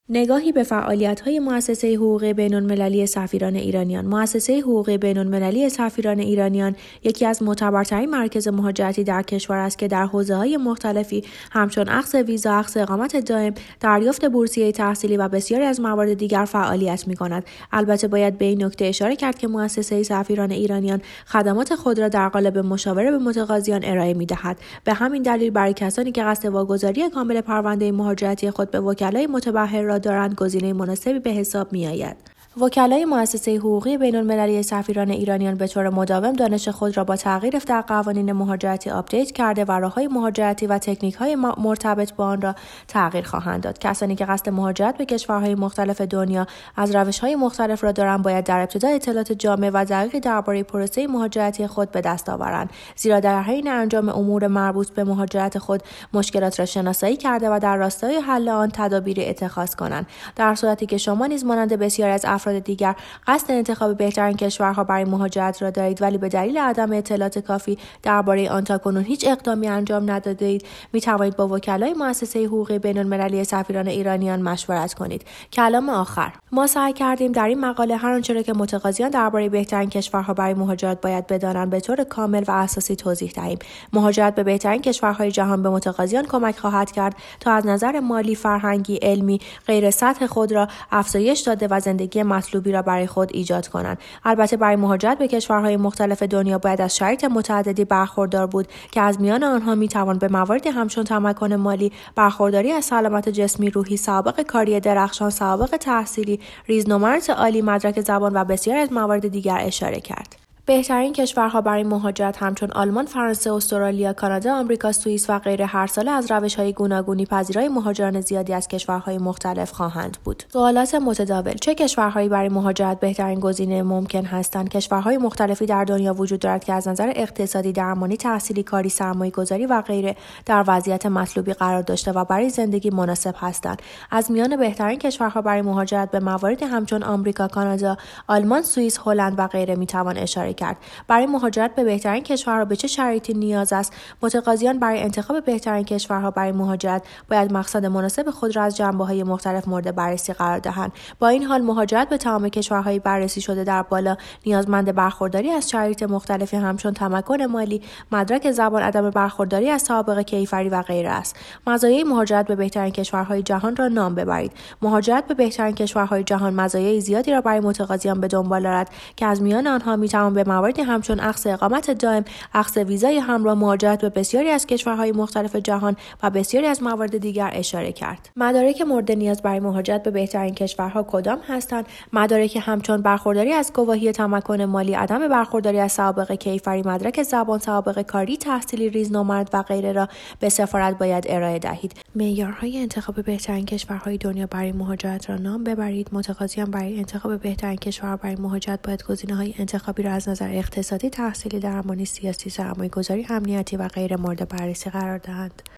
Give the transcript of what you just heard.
نگاهی به فعالیت‌های مؤسسه حقوق بین‌المللی سفیران ایرانیان. مؤسسه حقوق بین‌المللی سفیران ایرانیان یکی از معتبرترین مراکز مهاجرتی در کشور است که در حوزه‌های مختلفی همچون اخذ ویزا، اخذ اقامت دائم، دریافت بورسیه تحصیلی و بسیاری از موارد دیگر فعالیت می‌کند. البته باید به این نکته اشاره کرد که مؤسسه سفیران ایرانیان خدمات خود را در قالب مشاوره به متقاضیان ارائه می‌دهد. به همین دلیل برای کسانی که قصد واگذاری کامل پرونده مهاجرتی خود به وکلای متبحر را دارند گزینه مناسبی به حساب می‌آید. وکلای مؤسسه حقوقی بین‌المللی سفیران ایرانیان به طور مداوم دانش خود را با تغییر در قوانین مهاجرتی آپدیت کرده و راه‌های مهاجرتی و تکنیک‌های مرتبط با آن را تغییر خواهند داد. کسانی که قصد مهاجرت به کشورهای مختلف دنیا از روش‌های مختلف را دارند باید در ابتدا اطلاعات جامع و دقیقی درباره پروسه مهاجرتی خود به دست آورند، زیرا در حین انجام امور مربوط به مهاجرت خود مشکلات را شناسایی کرده و در راستای حل آن تدابیری اتخاذ کنند. در صورتی که شما نیز مانند بسیاری از افراد دیگر قصد انتخاب بهترین کشورها برای مهاجرت را دارید ولی به دلیل عدم اطلاعات کافی درباره آن تاکنون هیچ اقدامی انجام ندادید، می توانید با وکلای مؤسسه حقوق بین‌المللی سفیران ایرانیان مشورت کنید. کلام آخر، ما سعی کردیم در این مقاله هر آنچه را که متقاضیان درباره بهترین کشورها برای مهاجرت باید بدانند به طور کامل و اساسی توضیح دهیم. مهاجرت به بهترین کشورهای جهان به متقاضیان کمک خواهد کرد تا از نظر مالی، فرهنگی، علمی غیر سطح خود را افزایش داده و زندگی مطلوبی را برای خود ایجاد کنند. البته برای مهاجرت به کشورهای مختلف دنیا باید از شرایط متعددی برخوردار بود که از میان آنها میتوان به مواردی همچون تمکن مالی، برخورداری از سلامت جسمی، روحی، سوابق کاری درخشان، سوابق تحصیلی، ریزنمرات عالی، مدرک زبان و بسیاری از موارد دیگر اشاره کرد. بهترین کشورها برای مهاجرت همچون آلمان، فرانسه، استرالیا، کانادا، آمریکا، سوئیس و غیره هر ساله از روش‌های گوناگونی پذیرای مهاجران زیادی از کشورهای مختلف خواهند بود. سوالات متداول: چه کشورهایی برای مهاجرت بهترین گزینه ممکن هستند؟ کشورهای مختلفی در دنیا وجود دارد که از نظر اقتصادی، درمانی، تحصیلی، کاری، سرمایه‌گذاری و غیره در وضعیت مطلوبی قرار داشته و برای زندگی مناسب هستند. از میان بهترین کشورها برای مهاجرت به مواردی همچون آمریکا، کانادا، آلمان، سوئیس، هلند و غیره میتوان اشاره کرد. برای مهاجرت به بهترین کشورها به چه شرایطی نیاز است؟ متقاضیان برای انتخاب بهترین کشورها برای مهاجرت باید مقصد مناسب خود را از جنبه‌های مختلف مورد بررسی قرار دهند. با این حال مهاجرت به تمام کشورهای بررسی شده در بالا نیازمند برخورداری از شرایط مختلفی همچون تمکن مالی، مدرک زبان، عدم برخورداری از سوابق کیفری و غیره است. مزایای مهاجرت به بهترین کشورهای جهان را نام ببرید. مهاجرت به بهترین کشورهای جهان مزایای زیادی را برای متقاضیان به دنبال دارد که از میان آنها میتوان به مواردی همچون اخذ اقامت دائم، اخذ ویزای همراه، مهاجرت به بسیاری از کشورهای مختلف جهان و بسیاری از موارد دیگر اشاره کرد. مدارک مورد نیاز برای مهاجرت به بهترین کشورها کدام هستند؟ مدارک همچون برخورداری از گواهی تمکن مالی، عدم برخورداری از سوابق کیفری، مدرک زبان، سوابق کاری، تحصیلی، ریزنمرات و غیره را به سفارت باید ارائه دهید. معیارهای انتخاب بهترین کشورهای دنیا برای مهاجرت را نام ببرید. متقاضیان برای انتخاب بهترین کشور برای مهاجرت باید گزینه‌های انتخابی را از نظر اقتصادی، تحصیلی، درمانی، سیاسی، سرمایه‌گذاری، امنیتی و غیره مورد بررسی قرار دهند.